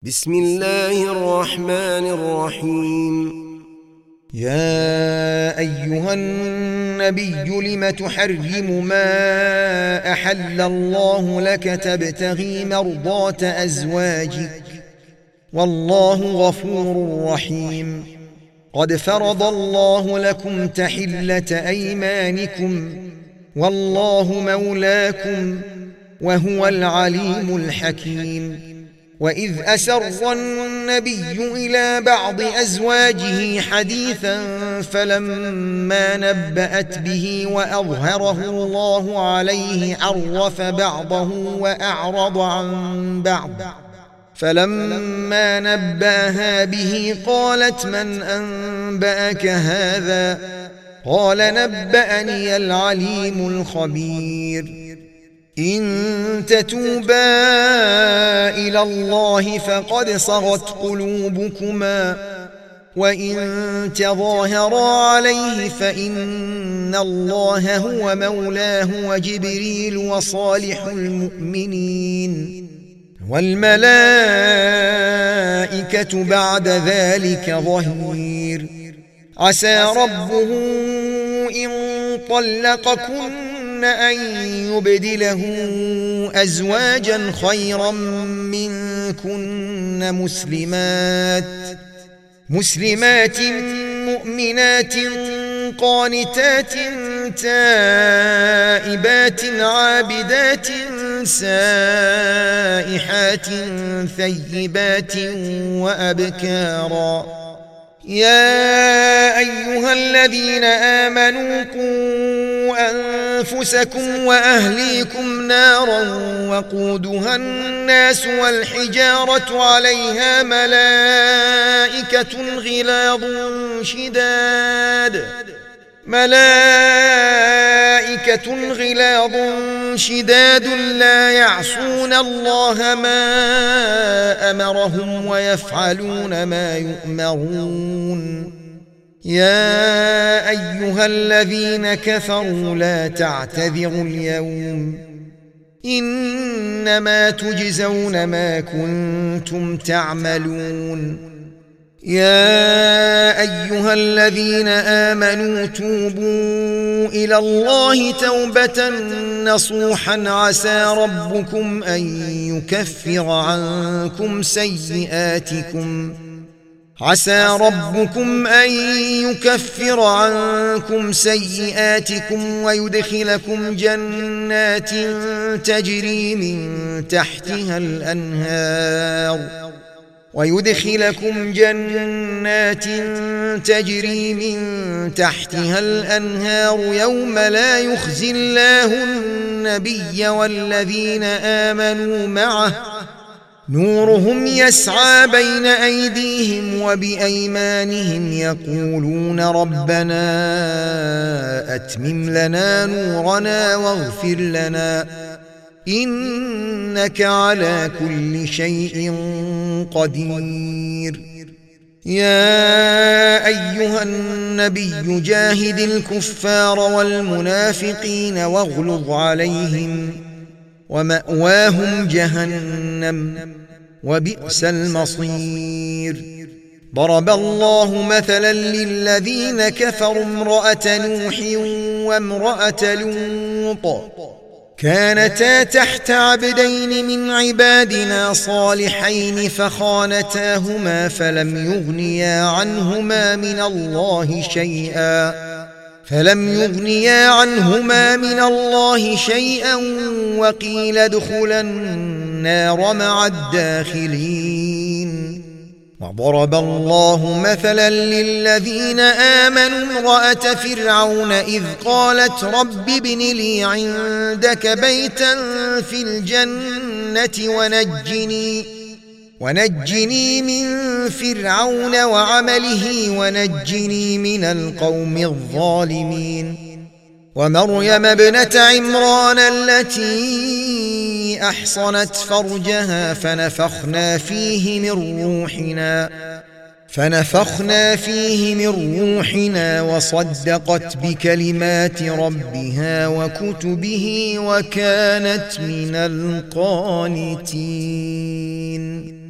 بسم الله الرحمن الرحيم. يا أيها النبي لم تحرم ما أحل الله لك تبتغي مرضات أزواجك والله غفور رحيم. قد فرض الله لكم تحلة أيمانكم والله مولاكم وهو العليم الحكيم. وإذ أسر النبي إلى بعض أزواجه حديثا فلما نبأت به وأظهره الله عليه عرف بعضه وأعرض عن بعض، فلما نبأها به قالت من أنبأك هذا؟ قال نبأني العليم الخبير. إن تتوبا إلى الله فقد صغت قلوبكما وإن تظاهرا عليه فإن الله هو مولاه وجبريل وصالح المؤمنين والملائكة بعد ذلك ظهير. عسى ربه إن طلقكن أن يبدله أزواجا خيرا منكن مسلمات مؤمنات قانتات تائبات عابدات سائحات ثيبات وأبكارا. يا أيها الذين آمنوا قوا أنفسكم وأهليكم نارا وقودها الناس والحجارة عليها ملائكة غلاظ شداد لا يعصون الله ما أمرهم ويفعلون ما يؤمرون. يا أيها الذين كفروا لا تعتذروا اليوم إنما تجزون ما كنتم تعملون. يا أيها الذين آمنوا توبوا إلى الله توبة نصوحا عسى ربكم أن يكفر عنكم سيئاتكم ويدخلكم جنات تجري من تحتها الأنهار يوم لا يخزي الله النبي والذين آمنوا معه نورهم يسعى بين أيديهم وبأيمانهم يقولون ربنا أتمم لنا نورنا واغفر لنا إنك على كل شيء قدير. يا أيها النبي جاهد الكفار والمنافقين واغلظ عليهم ومأواهم جهنم وبئس المصير. ضرب الله مثلا للذين كفروا امرأة نوح وامرأة لوط كانتا تحت عبدين من عبادنا صالحين فخانتاهما فلم يغنيا عنهما من الله شيئا وقيل ادخلا النار مع الداخلين. وضرب الله مثلا للذين آمنوا امرأة فرعون إذ قالت رب ابن لي عندك بيتا في الجنة ونجني من فرعون وعمله ونجني من القوم الظالمين. ومريم ابنة عمران التي أحصنت فرجها فنفخنا فيه من روحنا وصدقت بكلمات ربها وكتبه وكانت من القانتين.